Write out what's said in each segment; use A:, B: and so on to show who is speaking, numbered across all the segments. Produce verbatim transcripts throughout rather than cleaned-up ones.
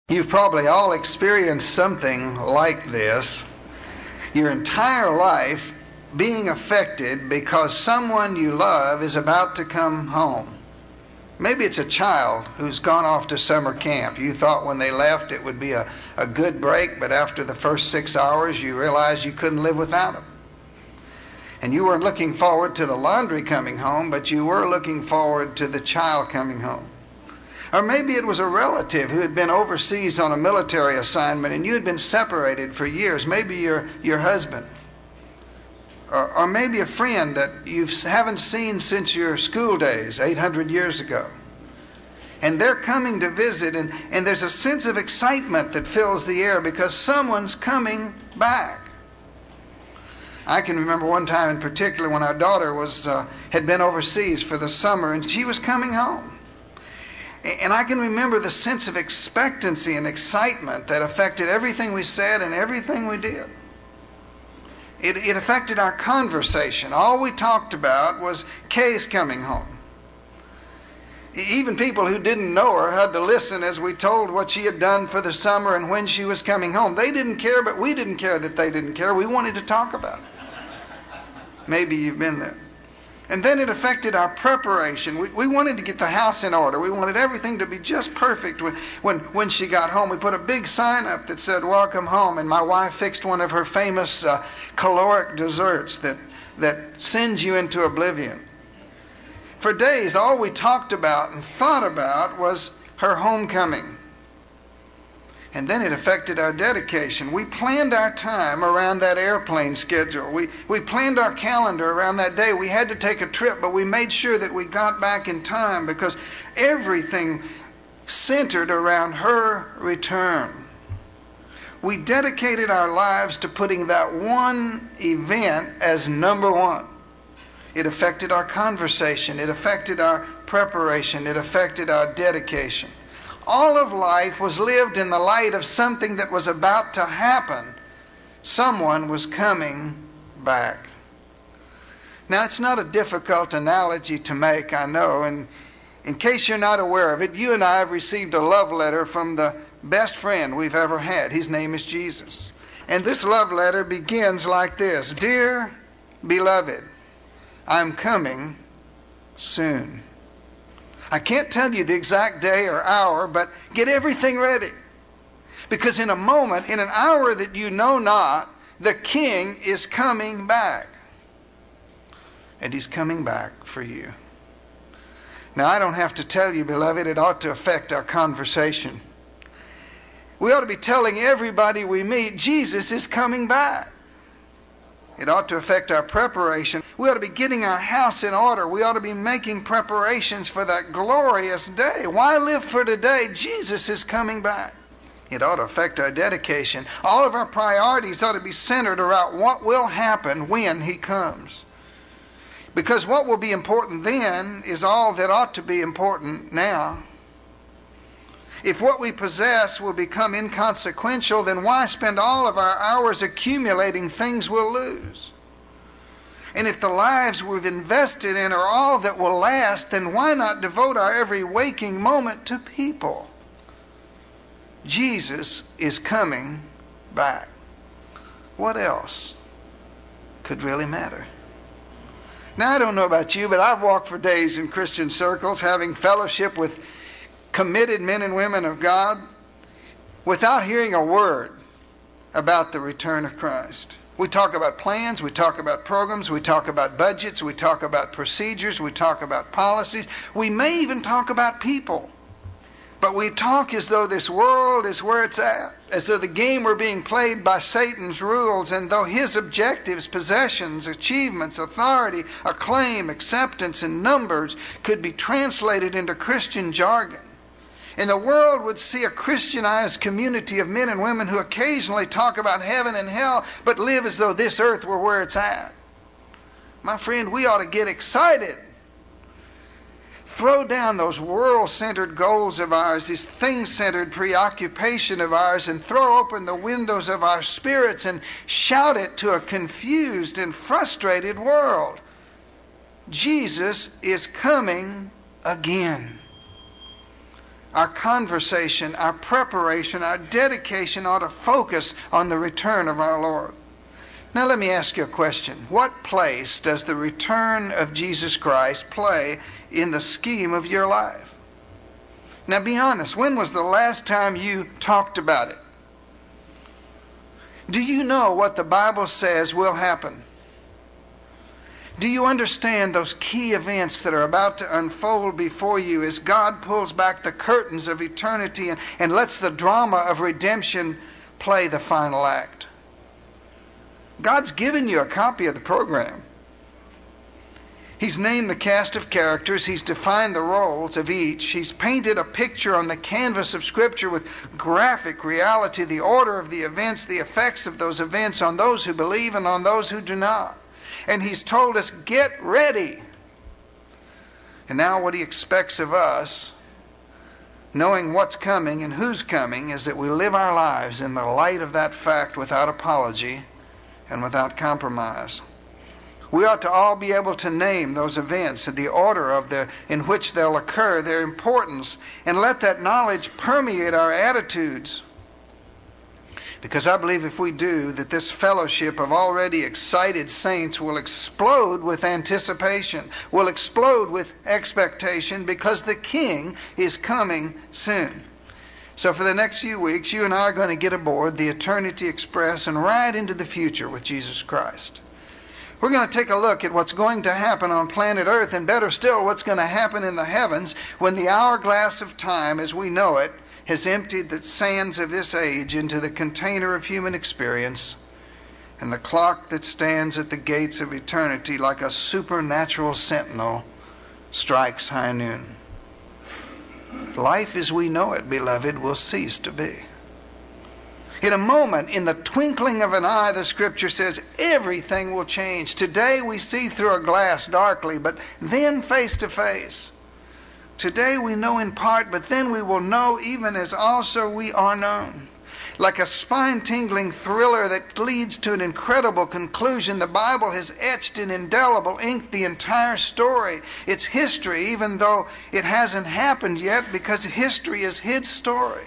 A: You've probably all experienced something like this. Your entire life being affected because someone you love is about to come home. Maybe it's a child who's gone off to summer camp. You thought when they left it would be a, a good break, but after the first six hours you realized you couldn't live without them. And you weren't looking forward to the laundry coming home, but you were looking forward to the child coming home. Or maybe it was a relative who had been overseas on a military assignment and you had been separated for years. Maybe your, your husband. Or, or maybe a friend that you haven't seen since your school days, eight hundred years ago. And they're coming to visit, and, and there's a sense of excitement that fills the air because someone's coming back. I can remember one time in particular when our daughter was uh, had been overseas for the summer and she was coming home. And I can remember the sense of expectancy and excitement that affected everything we said and everything we did. It, it affected our conversation. All we talked about was Kay's coming home. Even people who didn't know her had to listen as we told what she had done for the summer and when she was coming home. They didn't care, but we didn't care that they didn't care. We wanted to talk about it. Maybe you've been there. And then it affected our preparation. We, we wanted to get the house in order. We wanted everything to be just perfect. When, when, when she got home, we put a big sign up that said, "Welcome home." And my wife fixed one of her famous uh, caloric desserts that, that sends you into oblivion. For days, all we talked about and thought about was her homecoming. And then it affected our dedication. We planned our time around that airplane schedule. We, we planned our calendar around that day. We had to take a trip, but we made sure that we got back in time because everything centered around her return. We dedicated our lives to putting that one event as number one. It affected our conversation. It affected our preparation. It affected our dedication. All of life was lived in the light of something that was about to happen. Someone was coming back. Now, it's not a difficult analogy to make, I know. And in case you're not aware of it, you and I have received a love letter from the best friend we've ever had. His name is Jesus. And this love letter begins like this: "Dear beloved, I'm coming soon." I can't tell you the exact day or hour, but get everything ready. Because in a moment, in an hour that you know not, the King is coming back. And He's coming back for you. Now, I don't have to tell you, beloved, it ought to affect our conversation. We ought to be telling everybody we meet, Jesus is coming back. It ought to affect our preparation. We ought to be getting our house in order. We ought to be making preparations for that glorious day. Why live for today? Jesus is coming back. It ought to affect our dedication. All of our priorities ought to be centered around what will happen when He comes. Because what will be important then is all that ought to be important now. If what we possess will become inconsequential, then why spend all of our hours accumulating things we'll lose? And if the lives we've invested in are all that will last, then why not devote our every waking moment to people? Jesus is coming back. What else could really matter? Now, I don't know about you, but I've walked for days in Christian circles having fellowship with committed men and women of God without hearing a word about the return of Christ. We talk about plans, we talk about programs, we talk about budgets, we talk about procedures, we talk about policies. We may even talk about people. But we talk as though this world is where it's at, as though the game were being played by Satan's rules, and though his objectives, possessions, achievements, authority, acclaim, acceptance, and numbers could be translated into Christian jargon. And the world would see a Christianized community of men and women who occasionally talk about heaven and hell, but live as though this earth were where it's at. My friend, we ought to get excited. Throw down those world-centered goals of ours, this thing-centered preoccupation of ours, and throw open the windows of our spirits and shout it to a confused and frustrated world. Jesus is coming again. our conversation, our preparation, our dedication ought to focus on the return of our Lord. Now let me ask you a question. What place does the return of Jesus Christ play in the scheme of your life? Now be honest, when was the last time you talked about it? Do you know what the Bible says will happen? Do you understand those key events that are about to unfold before you as God pulls back the curtains of eternity and, and lets the drama of redemption play the final act? God's given you a copy of the program. He's named the cast of characters. He's defined the roles of each. He's painted a picture on the canvas of Scripture with graphic reality, the order of the events, the effects of those events on those who believe and on those who do not. And He's told us, get ready. And now what He expects of us, knowing what's coming and who's coming, is that we live our lives in the light of that fact without apology and without compromise. We ought to all be able to name those events and the order of the in which they'll occur, their importance, and let that knowledge permeate our attitudes. Because I believe if we do, that this fellowship of already excited saints will explode with anticipation, will explode with expectation, because the King is coming soon. So for the next few weeks, you and I are going to get aboard the Eternity Express and ride into the future with Jesus Christ. We're going to take a look at what's going to happen on planet Earth, and better still, what's going to happen in the heavens when the hourglass of time as we know it has emptied the sands of this age into the container of human experience, and the clock that stands at the gates of eternity like a supernatural sentinel strikes high noon. Life as we know it, beloved, will cease to be. In a moment, in the twinkling of an eye, the Scripture says, everything will change. Today we see through a glass darkly, but then face to face. Today we know in part, but then we will know even as also we are known. Like a spine-tingling thriller that leads to an incredible conclusion, the Bible has etched in indelible ink the entire story. It's history, even though it hasn't happened yet, because history is His story.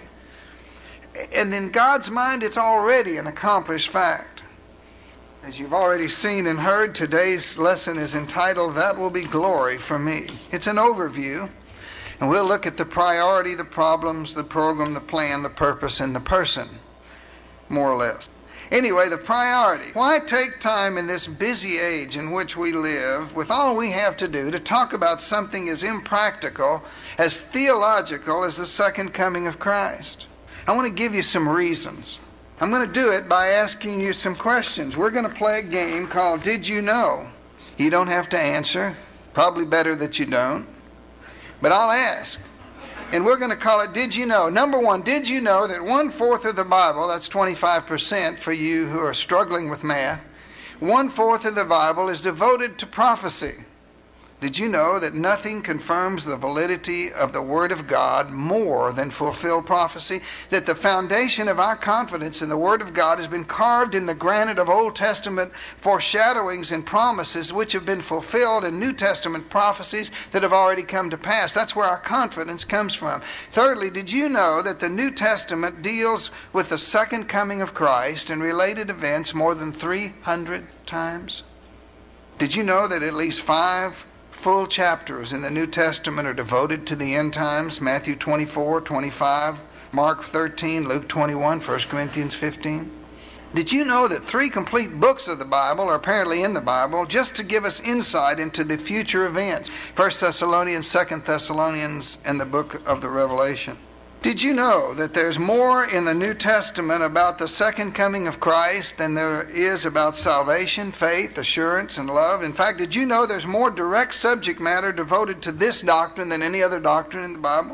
A: And in God's mind, it's already an accomplished fact. As you've already seen and heard, today's lesson is entitled, That Will Be Glory for Me. It's an overview. And we'll look at the priority, the problems, the program, the plan, the purpose, and the person, more or less. Anyway, the priority. Why take time in this busy age in which we live, with all we have to do, to talk about something as impractical, as theological as the second coming of Christ? I want to give you some reasons. I'm going to do it by asking you some questions. We're going to play a game called Did You Know? You don't have to answer. Probably better that you don't. But I'll ask. And we're going to call it Did You Know? Number one, did you know that one-fourth of the Bible, that's twenty-five percent for you who are struggling with math, one-fourth of the Bible is devoted to prophecy? Did you know that nothing confirms the validity of the Word of God more than fulfilled prophecy? That the foundation of our confidence in the Word of God has been carved in the granite of Old Testament foreshadowings and promises which have been fulfilled, and New Testament prophecies that have already come to pass. That's where our confidence comes from. Thirdly, did you know that the New Testament deals with the second coming of Christ and related events more than three hundred times? Did you know that at least five full chapters in the New Testament are devoted to the end times? Matthew twenty-four, twenty-five, Mark thirteen, Luke twenty-one, First Corinthians fifteen. Did you know that three complete books of the Bible are apparently in the Bible just to give us insight into the future events? First Thessalonians, Second Thessalonians, and the book of the Revelation. Did you know that there's more in the New Testament about the second coming of Christ than there is about salvation, faith, assurance, and love? In fact, did you know there's more direct subject matter devoted to this doctrine than any other doctrine in the Bible?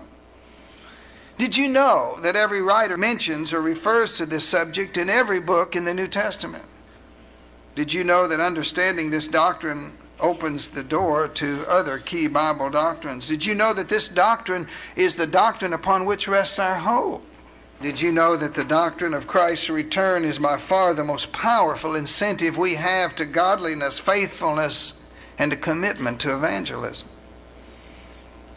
A: Did you know that every writer mentions or refers to this subject in every book in the New Testament? Did you know that understanding this doctrine opens the door to other key Bible doctrines? Did you know that this doctrine is the doctrine upon which rests our hope? Did you know that the doctrine of Christ's return is by far the most powerful incentive we have to godliness, faithfulness, and a commitment to evangelism?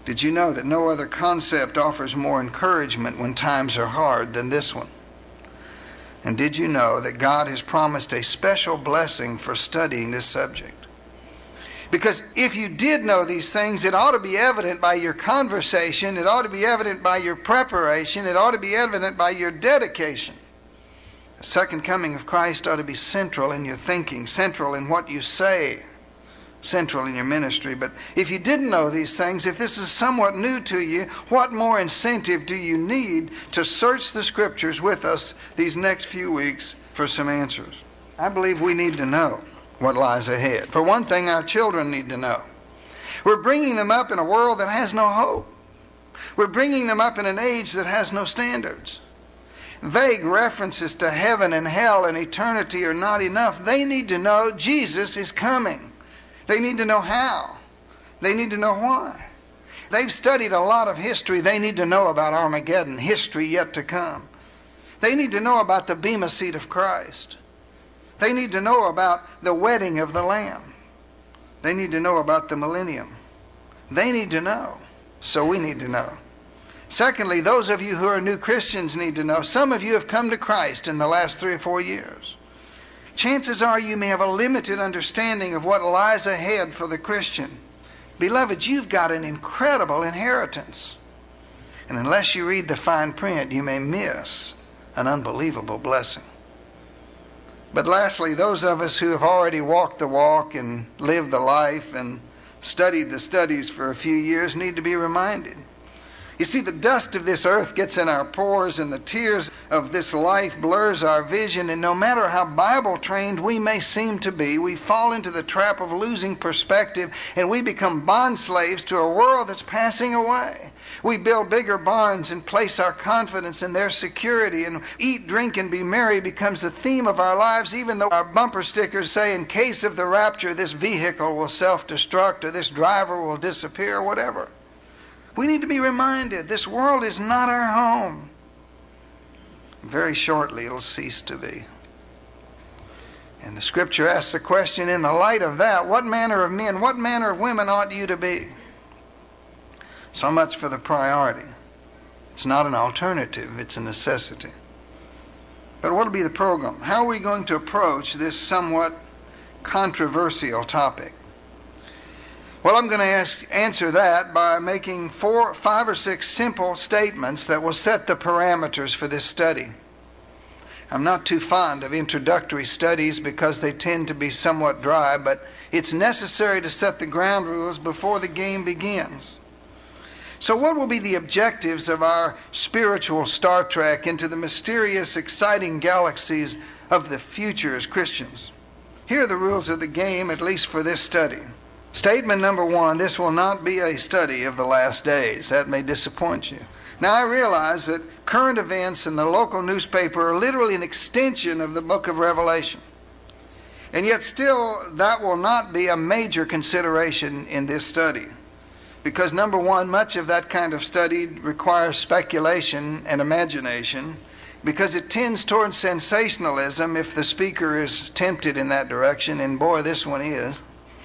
A: Did you know that no other concept offers more encouragement when times are hard than this one? And did you know that God has promised a special blessing for studying this subject? Because if you did know these things, it ought to be evident by your conversation, it ought to be evident by your preparation, it ought to be evident by your dedication. The second coming of Christ ought to be central in your thinking, central in what you say, central in your ministry. But if you didn't know these things, if this is somewhat new to you, what more incentive do you need to search the Scriptures with us these next few weeks for some answers? I believe we need to know what lies ahead. For one thing, our children need to know. We're bringing them up in a world that has no hope. We're bringing them up in an age that has no standards. Vague references to heaven and hell and eternity are not enough. They need to know Jesus is coming. They need to know how. They need to know why. They've studied a lot of history. They need to know about Armageddon, history yet to come. They need to know about the Bema seat of Christ. They need to know about the wedding of the Lamb. They need to know about the millennium. They need to know. So we need to know. Secondly, those of you who are new Christians need to know. Some of you have come to Christ in the last three or four years. Chances are you may have a limited understanding of what lies ahead for the Christian. Beloved, you've got an incredible inheritance. And unless you read the fine print, you may miss an unbelievable blessing. But lastly, those of us who have already walked the walk and lived the life and studied the studies for a few years need to be reminded. You see, the dust of this earth gets in our pores, and the tears of this life blurs our vision, and no matter how Bible-trained we may seem to be, we fall into the trap of losing perspective, and we become bond slaves to a world that's passing away. We build bigger barns and place our confidence in their security, and eat, drink, and be merry becomes the theme of our lives, even though our bumper stickers say, in case of the rapture, this vehicle will self-destruct, or this driver will disappear, or whatever. We need to be reminded this world is not our home. Very shortly it'll cease to be. And the Scripture asks the question, in the light of that, what manner of men, what manner of women ought you to be? So much for the priority. It's not an alternative, it's a necessity. But what will be the program? How are we going to approach this somewhat controversial topic? Well, I'm going to ask, answer that by making four, five or six simple statements that will set the parameters for this study. I'm not too fond of introductory studies because they tend to be somewhat dry, but it's necessary to set the ground rules before the game begins. So what will be the objectives of our spiritual Star Trek into the mysterious, exciting galaxies of the future as Christians? Here are the rules of the game, at least for this study. Statement number one, this will not be a study of the last days. That may disappoint you. Now, I realize that current events in the local newspaper are literally an extension of the book of Revelation. And yet still, that will not be a major consideration in this study. Because number one, much of that kind of study requires speculation and imagination, because it tends towards sensationalism if the speaker is tempted in that direction, and boy, this one is.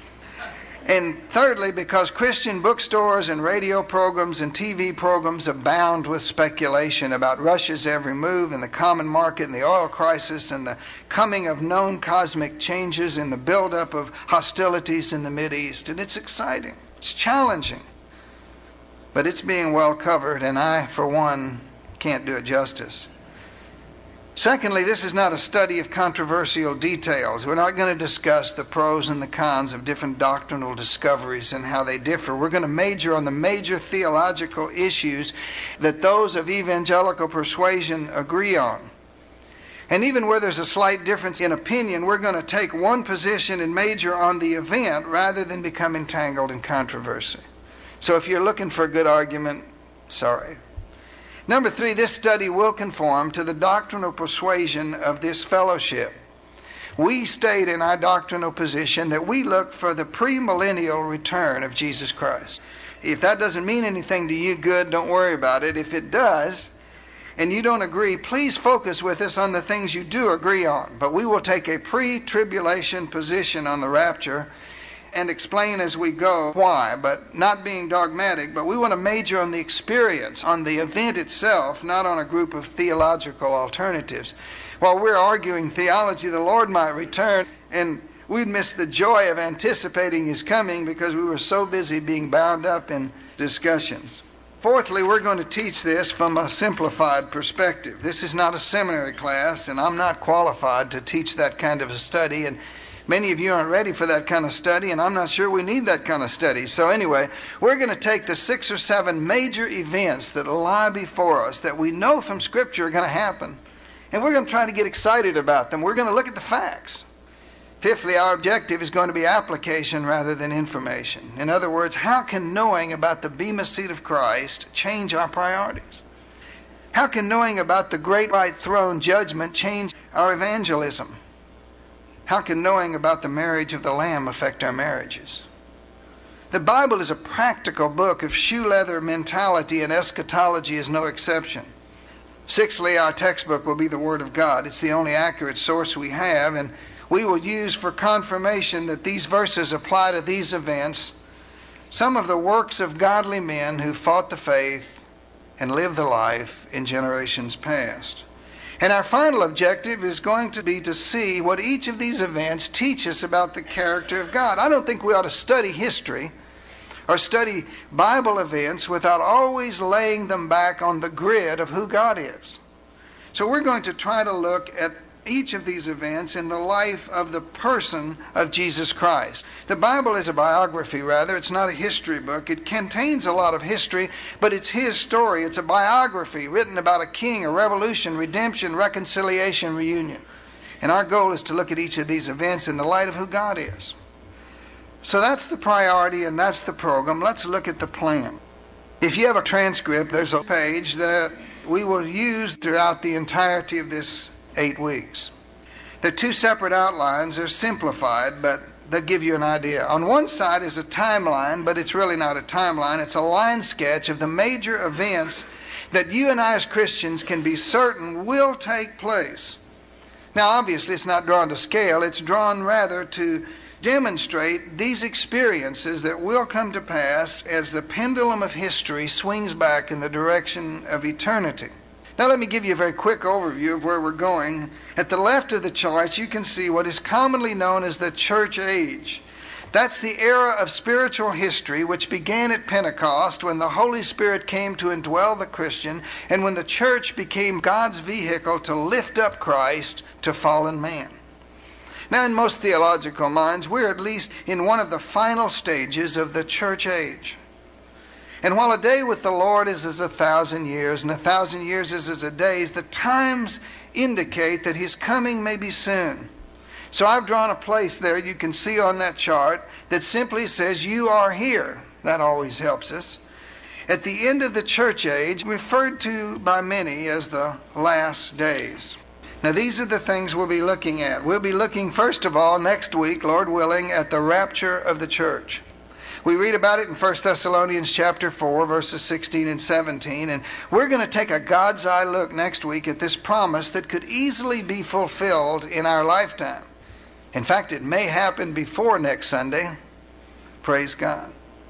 A: And thirdly, because Christian bookstores and radio programs and T V programs abound with speculation about Russia's every move and the common market and the oil crisis and the coming of known cosmic changes and the buildup of hostilities in the Mideast. And it's exciting. It's challenging. But it's being well covered, and I, for one, can't do it justice. Secondly, this is not a study of controversial details. We're not going to discuss the pros and the cons of different doctrinal discoveries and how they differ. We're going to major on the major theological issues that those of evangelical persuasion agree on. And even where there's a slight difference in opinion, we're going to take one position and major on the event rather than become entangled in controversy. So if you're looking for a good argument, sorry. Number three, this study will conform to the doctrinal persuasion of this fellowship. We state in our doctrinal position that we look for the premillennial return of Jesus Christ. If that doesn't mean anything to you, good, don't worry about it. If it does, and you don't agree, please focus with us on the things you do agree on. But we will take a pre-tribulation position on the rapture, and explain as we go why, but not being dogmatic, but we want to major on the experience, on the event itself, not on a group of theological alternatives. While we're arguing theology, the Lord might return, and we'd miss the joy of anticipating His coming because we were so busy being bound up in discussions. Fourthly, we're going to teach this from a simplified perspective. This is not a seminary class, and I'm not qualified to teach that kind of a study, and many of you aren't ready for that kind of study, and I'm not sure we need that kind of study. So anyway, we're going to take the six or seven major events that lie before us that we know from Scripture are going to happen, and we're going to try to get excited about them. We're going to look at the facts. Fifthly, our objective is going to be application rather than information. In other words, how can knowing about the Bema seat of Christ change our priorities? How can knowing about the great white throne judgment change our evangelism? How can knowing about the marriage of the Lamb affect our marriages? The Bible is a practical book of shoe leather mentality, and eschatology is no exception. Sixthly, our textbook will be the Word of God. It's the only accurate source we have, and we will use for confirmation that these verses apply to these events some of the works of godly men who fought the faith and lived the life in generations past. And our final objective is going to be to see what each of these events teach us about the character of God. I don't think we ought to study history or study Bible events without always laying them back on the grid of who God is. So we're going to try to look at each of these events in the life of the person of Jesus Christ. The Bible is a biography, rather. It's not a history book. It contains a lot of history, but it's His story. It's a biography written about a king, a revolution, redemption, reconciliation, reunion. And our goal is to look at each of these events in the light of who God is. So that's the priority and that's the program. Let's look at the plan. If you have a transcript, there's a page that we will use throughout the entirety of this eight weeks. The two separate outlines are simplified, but they'll give you an idea. On one side is a timeline, but it's really not a timeline. It's a line sketch of the major events that you and I as Christians can be certain will take place. Now, obviously, it's not drawn to scale. It's drawn rather to demonstrate these experiences that will come to pass as the pendulum of history swings back in the direction of eternity. Now let me give you a very quick overview of where we're going. At the left of the chart, you can see what is commonly known as the church age. That's the era of spiritual history which began at Pentecost when the Holy Spirit came to indwell the Christian and when the church became God's vehicle to lift up Christ to fallen man. Now in most theological minds, we're at least in one of the final stages of the church age. And while a day with the Lord is as a thousand years, and a thousand years is as a day, the times indicate that His coming may be soon. So I've drawn a place there you can see on that chart that simply says, "You are here." That always helps us. At the end of the church age, referred to by many as the last days. Now these are the things we'll be looking at. We'll be looking first of all next week, Lord willing, at the rapture of the church. We read about it in First Thessalonians chapter four, verses sixteen and seventeen, and we're going to take a God's eye look next week at this promise that could easily be fulfilled in our lifetime. In fact, it may happen before next Sunday. Praise God.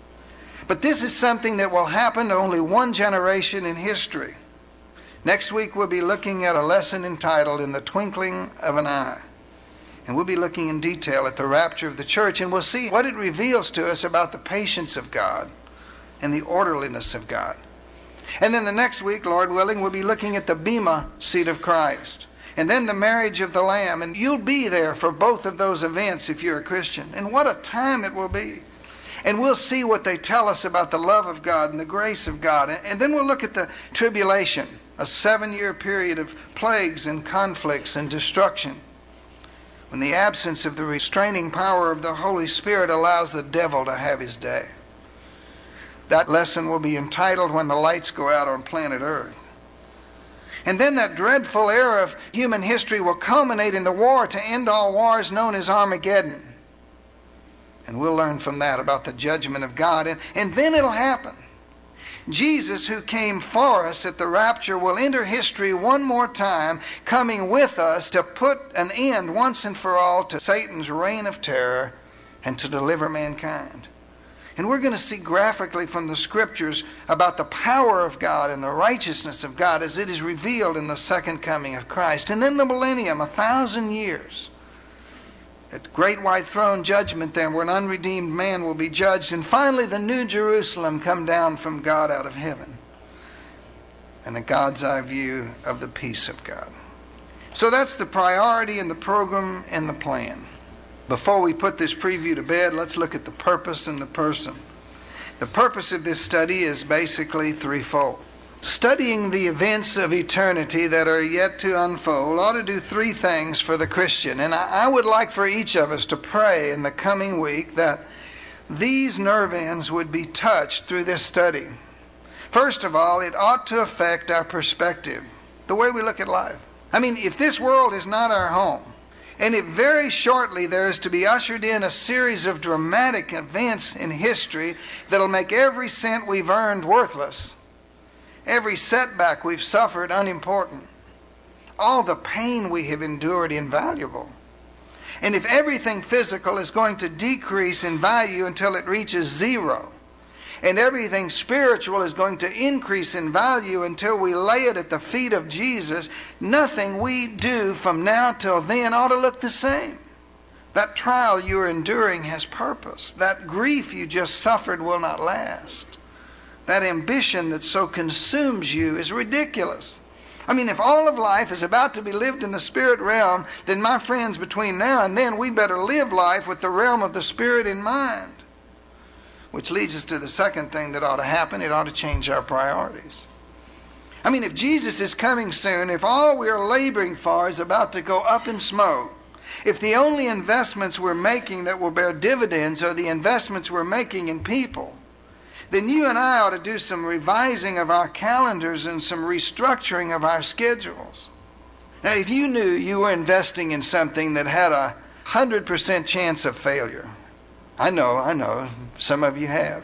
A: But this is something that will happen to only one generation in history. Next week we'll be looking at a lesson entitled "In the Twinkling of an Eye." And we'll be looking in detail at the rapture of the church, and we'll see what it reveals to us about the patience of God and the orderliness of God. And then the next week, Lord willing, we'll be looking at the Bema seat of Christ. And then the marriage of the Lamb. And you'll be there for both of those events if you're a Christian. And what a time it will be. And we'll see what they tell us about the love of God and the grace of God. And then we'll look at the tribulation, a seven-year period of plagues and conflicts and destruction, when the absence of the restraining power of the Holy Spirit allows the devil to have his day. That lesson will be entitled "When the Lights Go Out on Planet Earth." And then that dreadful era of human history will culminate in the war to end all wars known as Armageddon. And we'll learn from that about the judgment of God. And, and then it'll happen. Jesus, who came for us at the rapture, will enter history one more time, coming with us to put an end once and for all to Satan's reign of terror and to deliver mankind. And we're going to see graphically from the Scriptures about the power of God and the righteousness of God as it is revealed in the second coming of Christ. And then the millennium, a thousand years. At the great white throne judgment there, where an unredeemed man will be judged. And finally the new Jerusalem come down from God out of heaven. And a God's eye view of the peace of God. So that's the priority and the program and the plan. Before we put this preview to bed, let's look at the purpose and the person. The purpose of this study is basically threefold. Studying the events of eternity that are yet to unfold ought to do three things for the Christian. And I, I would like for each of us to pray in the coming week that these nerve ends would be touched through this study. First of all, it ought to affect our perspective, the way we look at life. I mean, if this world is not our home, and if very shortly there is to be ushered in a series of dramatic events in history that'll make every cent we've earned worthless, every setback we've suffered unimportant, all the pain we have endured invaluable, and if everything physical is going to decrease in value until it reaches zero, and everything spiritual is going to increase in value until we lay it at the feet of Jesus, nothing we do from now till then ought to look the same. That trial you're enduring has purpose. That grief you just suffered will not last. That ambition that so consumes you is ridiculous. I mean, if all of life is about to be lived in the spirit realm, then my friends, between now and then, we better live life with the realm of the spirit in mind. Which leads us to the second thing that ought to happen. It ought to change our priorities. I mean, if Jesus is coming soon, if all we are laboring for is about to go up in smoke, if the only investments we're making that will bear dividends are the investments we're making in people, then you and I ought to do some revising of our calendars and some restructuring of our schedules. Now, if you knew you were investing in something that had a one hundred percent chance of failure, I know, I know, some of you have.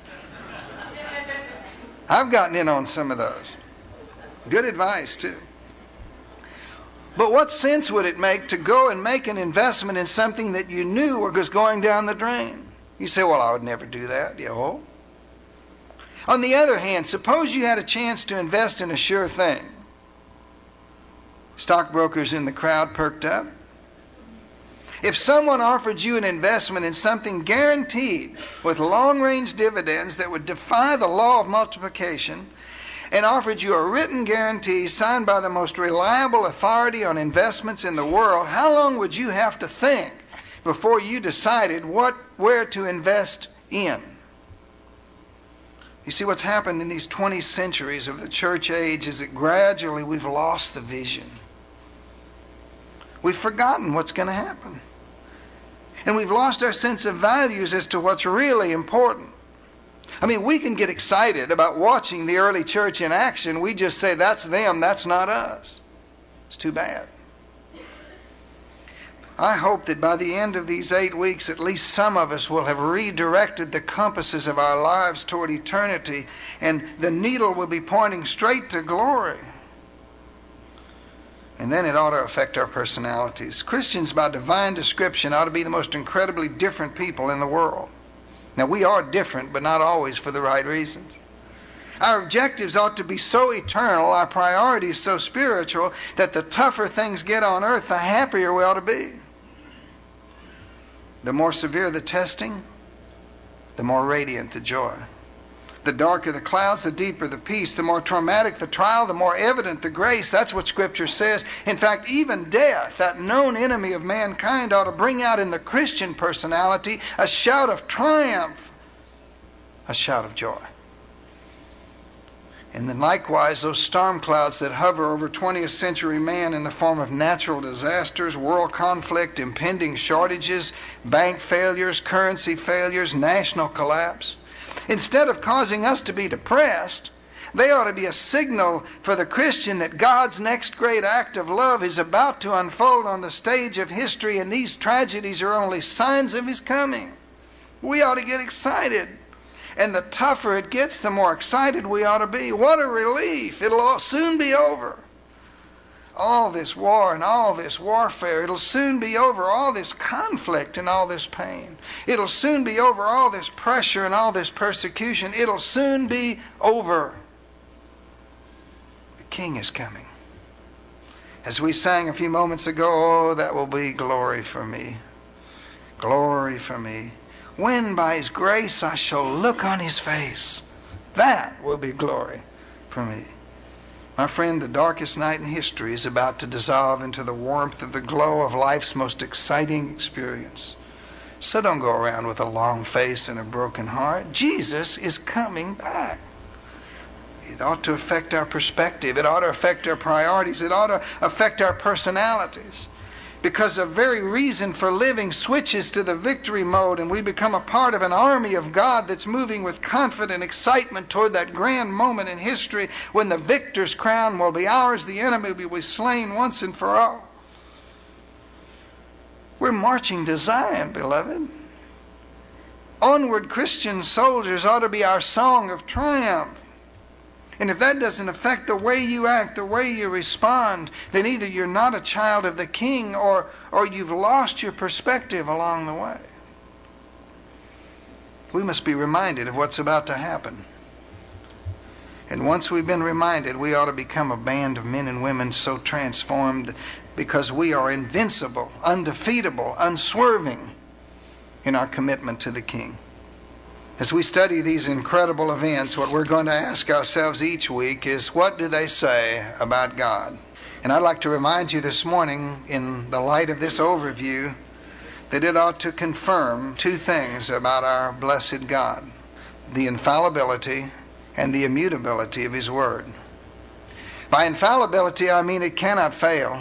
A: I've gotten in on some of those. Good advice, too. But what sense would it make to go and make an investment in something that you knew was going down the drain? You say, well, I would never do that. Yeah, oh. On the other hand, suppose you had a chance to invest in a sure thing. Stockbrokers in the crowd perked up. If someone offered you an investment in something guaranteed with long-range dividends that would defy the law of multiplication and offered you a written guarantee signed by the most reliable authority on investments in the world, how long would you have to think before you decided what where to invest in? You see, what's happened in these twenty centuries of the church age is that gradually we've lost the vision. We've forgotten what's going to happen. And we've lost our sense of values as to what's really important. I mean, we can get excited about watching the early church in action. We just say, that's them, that's not us. It's too bad. I hope that by the end of these eight weeks, at least some of us will have redirected the compasses of our lives toward eternity, and the needle will be pointing straight to glory. And then it ought to affect our personalities. Christians, by divine description, ought to be the most incredibly different people in the world. Now, we are different, but not always for the right reasons. Our objectives ought to be so eternal, our priorities so spiritual, that the tougher things get on earth, the happier we ought to be. The more severe the testing, the more radiant the joy. The darker the clouds, the deeper the peace. The more traumatic the trial, the more evident the grace. That's what Scripture says. In fact, even death, that known enemy of mankind, ought to bring out in the Christian personality a shout of triumph, a shout of joy. And then likewise, those storm clouds that hover over twentieth century man in the form of natural disasters, world conflict, impending shortages, bank failures, currency failures, national collapse. Instead of causing us to be depressed, they ought to be a signal for the Christian that God's next great act of love is about to unfold on the stage of history, and these tragedies are only signs of His coming. We ought to get excited. And the tougher it gets, the more excited we ought to be. What a relief. It'll all soon be over. all this war and all this warfare. It'll soon be over, all this conflict and all this pain. It'll soon be over, all this pressure and all this persecution. It'll soon be over. The King is coming. As we sang a few moments ago, oh, that will be glory for me. Glory for me. When by His grace I shall look on His face, that will be glory for me. My friend, the darkest night in history is about to dissolve into the warmth of the glow of life's most exciting experience. So don't go around with a long face and a broken heart. Jesus is coming back. It ought to affect our perspective. It ought to affect our priorities. It ought to affect our personalities. Because the very reason for living switches to the victory mode, and we become a part of an army of God that's moving with confident excitement toward that grand moment in history when the victor's crown will be ours, the enemy will be slain once and for all. We're marching to Zion, beloved. Onward, Christian soldiers ought to be our song of triumph. And if that doesn't affect the way you act, the way you respond, then either you're not a child of the King or, or you've lost your perspective along the way. We must be reminded of what's about to happen. And once we've been reminded, we ought to become a band of men and women so transformed because we are invincible, undefeatable, unswerving in our commitment to the King. As we study these incredible events, what we're going to ask ourselves each week is, what do they say about God? And I'd like to remind you this morning, in the light of this overview, that it ought to confirm two things about our blessed God: the infallibility and the immutability of His Word. By infallibility, I mean it cannot fail.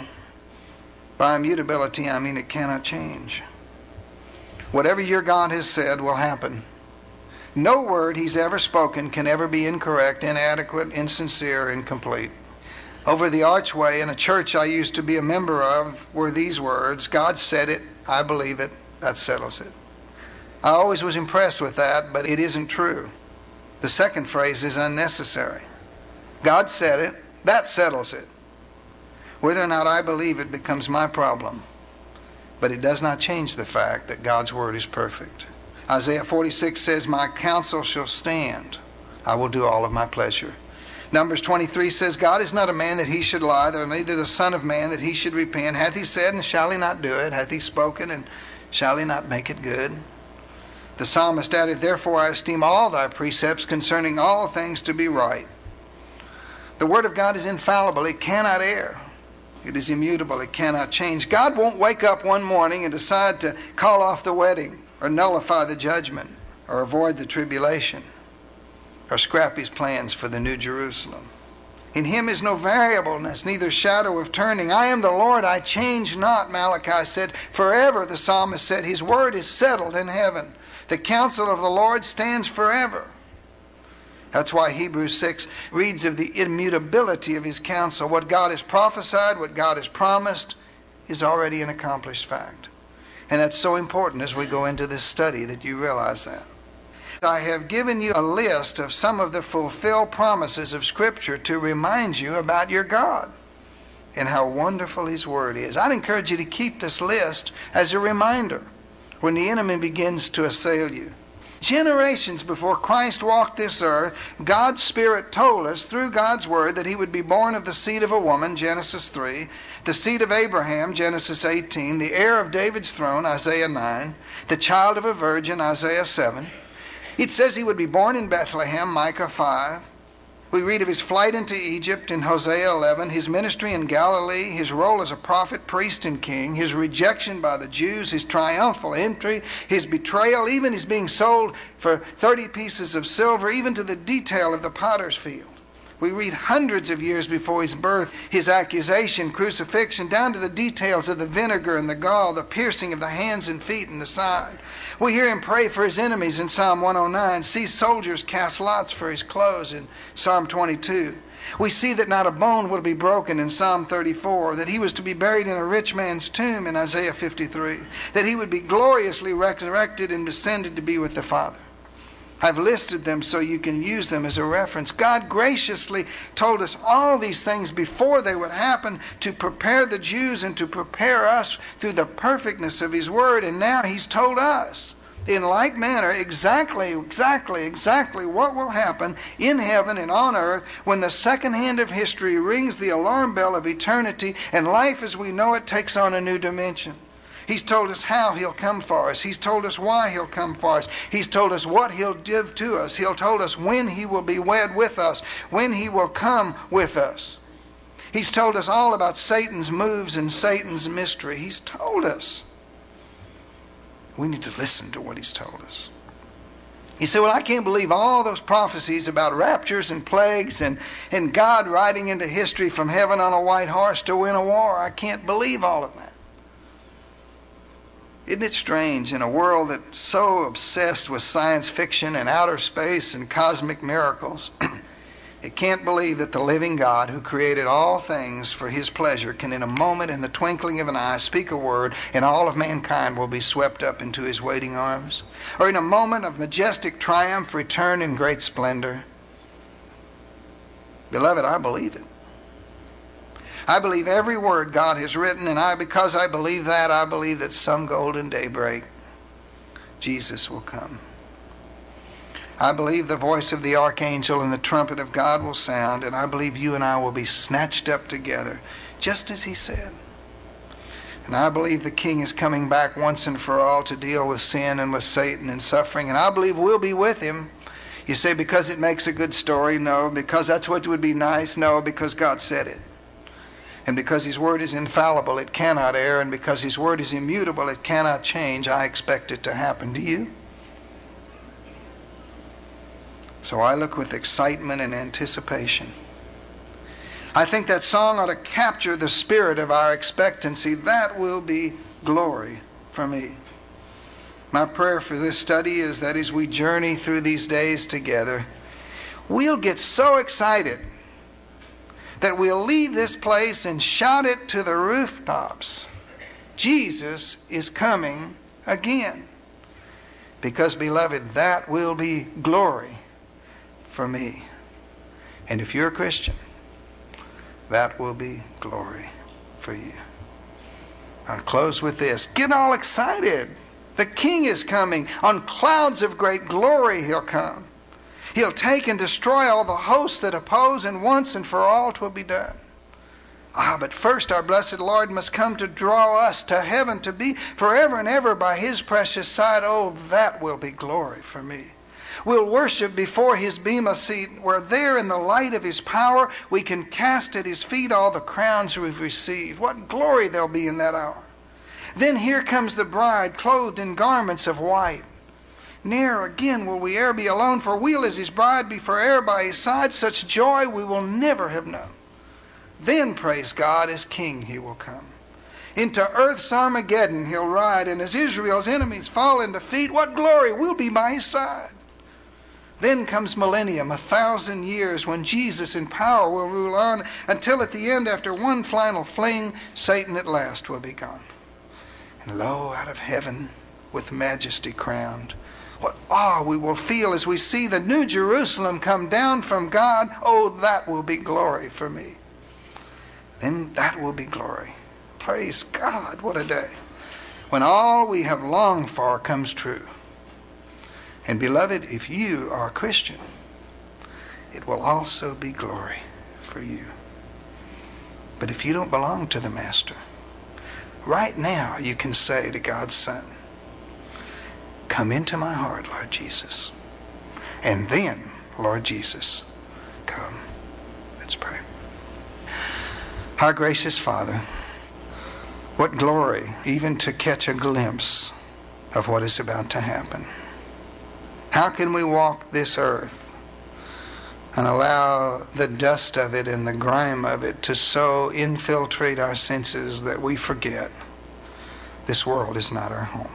A: By immutability, I mean it cannot change. Whatever your God has said will happen. No word He's ever spoken can ever be incorrect, inadequate, insincere, incomplete. Over the archway in a church I used to be a member of were these words: God said it, I believe it, that settles it. I always was impressed with that, but it isn't true. The second phrase is unnecessary. God said it, that settles it. Whether or not I believe it becomes my problem, but it does not change the fact that God's Word is perfect. Isaiah forty-six says, my counsel shall stand. I will do all of my pleasure. Numbers twenty-three says, God is not a man that He should lie, nor neither the Son of Man that He should repent. Hath He said, and shall He not do it? Hath He spoken, and shall He not make it good? The psalmist added, therefore I esteem all Thy precepts concerning all things to be right. The Word of God is infallible. It cannot err. It is immutable. It cannot change. God won't wake up one morning and decide to call off the wedding, or nullify the judgment, or avoid the tribulation, or scrap His plans for the New Jerusalem. In Him is no variableness, neither shadow of turning. I am the Lord, I change not, Malachi said. Forever, the psalmist said, His word is settled in heaven. The counsel of the Lord stands forever. That's why Hebrews six reads of the immutability of His counsel. What God has prophesied, what God has promised, is already an accomplished fact. And that's so important as we go into this study that you realize that. I have given you a list of some of the fulfilled promises of Scripture to remind you about your God and how wonderful His Word is. I'd encourage you to keep this list as a reminder when the enemy begins to assail you. Generations before Christ walked this earth, God's Spirit told us through God's Word that He would be born of the seed of a woman, Genesis three, the seed of Abraham, Genesis eighteen, the heir of David's throne, Isaiah nine, the child of a virgin, Isaiah seven. It says He would be born in Bethlehem, Micah five. We read of His flight into Egypt in Hosea eleven, His ministry in Galilee, His role as a prophet, priest, and king, His rejection by the Jews, His triumphal entry, His betrayal, even His being sold for thirty pieces of silver, even to the detail of the potter's field. We read hundreds of years before His birth, His accusation, crucifixion, down to the details of the vinegar and the gall, the piercing of the hands and feet and the side. We hear Him pray for His enemies in Psalm one oh nine, see soldiers cast lots for His clothes in Psalm twenty-two. We see that not a bone will be broken in Psalm thirty-four, that He was to be buried in a rich man's tomb in Isaiah fifty-three, that He would be gloriously resurrected and descended to be with the Father. I've listed them so you can use them as a reference. God graciously told us all these things before they would happen to prepare the Jews and to prepare us through the perfectness of His Word. And now He's told us in like manner exactly, exactly, exactly what will happen in heaven and on earth when the second hand of history rings the alarm bell of eternity and life as we know it takes on a new dimension. He's told us how He'll come for us. He's told us why He'll come for us. He's told us what He'll give to us. He'll told us when He will be wed with us, when He will come with us. He's told us all about Satan's moves and Satan's mystery. He's told us. We need to listen to what He's told us. You say, well, I can't believe all those prophecies about raptures and plagues and, and God riding into history from heaven on a white horse to win a war. I can't believe all of that. Isn't it strange in a world that's so obsessed with science fiction and outer space and cosmic miracles, it can't believe that the living God who created all things for His pleasure can in a moment, in the twinkling of an eye, speak a word and all of mankind will be swept up into His waiting arms? Or in a moment of majestic triumph return in great splendor? Beloved, I believe it. I believe every word God has written, and I, because I believe that, I believe that some golden daybreak, Jesus will come. I believe the voice of the archangel and the trumpet of God will sound, and I believe you and I will be snatched up together, just as He said. And I believe the King is coming back once and for all to deal with sin and with Satan and suffering, and I believe we'll be with Him. You say, because it makes a good story? No. Because that's what would be nice? No. Because God said it. And because His Word is infallible, it cannot err. And because His Word is immutable, it cannot change. I expect it to happen. Do you? So I look with excitement and anticipation. I think that song ought to capture the spirit of our expectancy. That will be glory for me. My prayer for this study is that as we journey through these days together, we'll get so excited that we'll leave this place and shout it to the rooftops. Jesus is coming again. Because, beloved, that will be glory for me. And if you're a Christian, that will be glory for you. I'll close with this. Get all excited. The King is coming. On clouds of great glory He'll come. He'll take and destroy all the hosts that oppose, and once and for all 'twill be done. Ah, but first our blessed Lord must come to draw us to heaven, to be forever and ever by His precious side. Oh, that will be glory for me. We'll worship before His bema seat, where there in the light of His power we can cast at His feet all the crowns we've received. What glory there'll be in that hour. Then here comes the bride, clothed in garments of white. Ne'er again will we e'er be alone, for we'll as His bride be forever by His side. Such joy we will never have known. Then, praise God, as King He will come. Into earth's Armageddon He'll ride, and as Israel's enemies fall in defeat, what glory will be by His side. Then comes millennium, a thousand years, when Jesus in power will rule on, until at the end, after one final fling, Satan at last will be gone. And lo, out of heaven, with majesty crowned, what awe we will feel as we see the new Jerusalem come down from God. Oh, that will be glory for me. Then that will be glory. Praise God, what a day. When all we have longed for comes true. And beloved, if you are a Christian, it will also be glory for you. But if you don't belong to the Master, right now you can say to God's Son, come into my heart, Lord Jesus. And then, Lord Jesus, come. Let's pray. Our gracious Father, what glory even to catch a glimpse of what is about to happen. How can we walk this earth and allow the dust of it and the grime of it to so infiltrate our senses that we forget this world is not our home?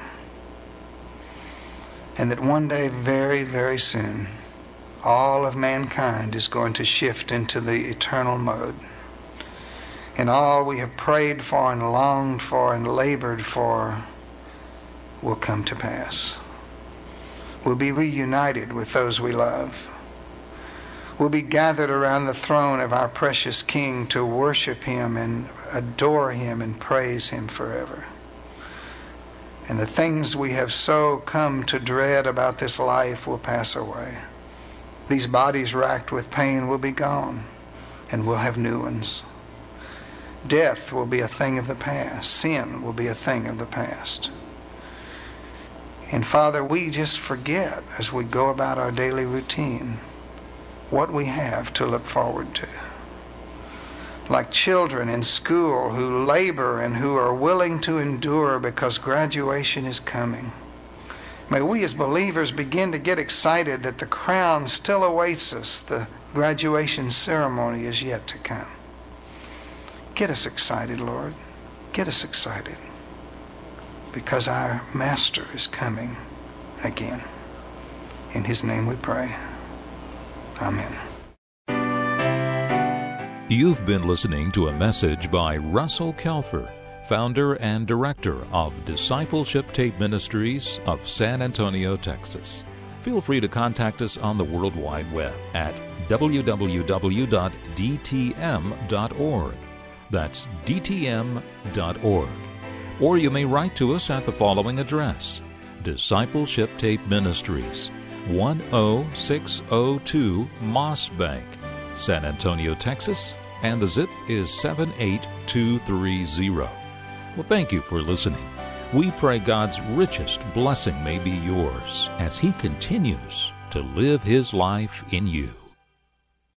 A: And that one day, very, very soon, all of mankind is going to shift into the eternal mode. And all we have prayed for and longed for and labored for will come to pass. We'll be reunited with those we love. We'll be gathered around the throne of our precious King to worship Him and adore Him and praise Him forever. And the things we have so come to dread about this life will pass away. These bodies racked with pain will be gone, and we'll have new ones. Death will be a thing of the past. Sin will be a thing of the past. And Father, we just forget as we go about our daily routine what we have to look forward to. Like children in school who labor and who are willing to endure because graduation is coming. May we as believers begin to get excited that the crown still awaits us. The graduation ceremony is yet to come. Get us excited, Lord. Get us excited. Because our Master is coming again. In His name we pray. Amen.
B: You've been listening to a message by Russell Kelfer, founder and director of Discipleship Tape Ministries of San Antonio, Texas. Feel free to contact us on the World Wide Web at w w w dot d t m dot org. That's d t m dot org. Or you may write to us at the following address: Discipleship Tape Ministries, one oh six oh two Moss Bank, San Antonio, Texas, and the zip is seven eight two three zero. Well, thank you for listening. We pray God's richest blessing may be yours as He continues to live His life in you.